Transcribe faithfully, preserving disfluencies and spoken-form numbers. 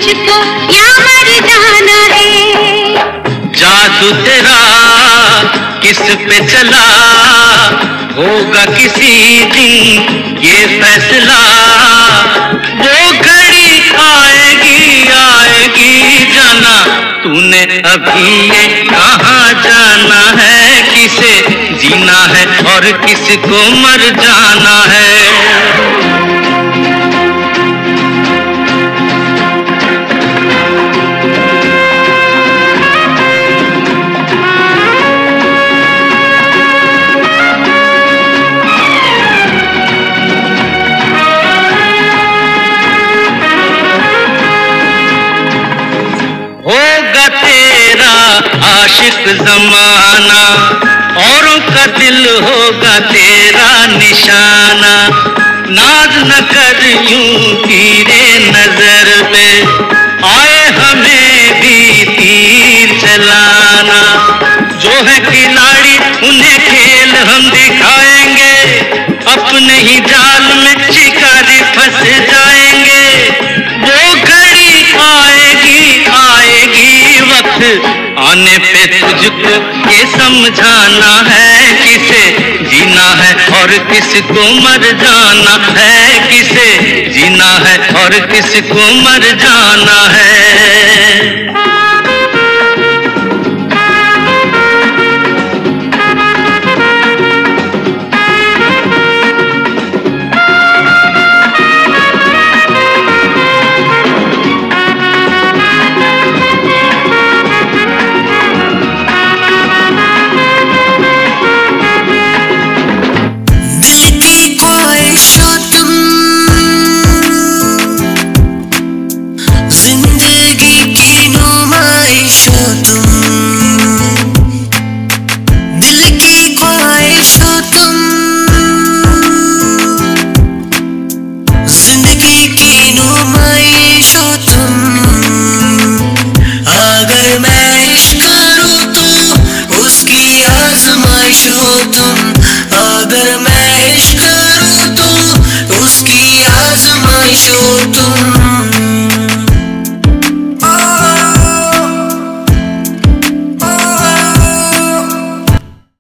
तुझको या मर जाना है। जादू तेरा किस पे चला, होगा किसी दिन ये फैसला। वो घड़ी आएगी आएगी जाना, तूने अभी ये कहाँ जाना है। किसे जीना है और किसको मर जाना है। होगा तेरा आशिक जमाना, औरों का दिल होगा तेरा निशाना। नाज न कर यूं तीरे नजर पे, आए हमें भी तीर चलाना। जो है खिलाड़ी उन्हें खेल हम दिखाएंगे, अपने ही जाल में शिकारी फंस जाएंगे। वो घड़ी आएगी आएगी वक्त आने पे तुझको ये समझाना है। किसे जीना है और किसको मर जाना है। किसे जीना है और किसको मर जाना है। अगर मैं इश्क करूं तो उसकी आजमाइश हो तुम। अगर मैं इश्क करूं तो उसकी आजमाइश हो तुम।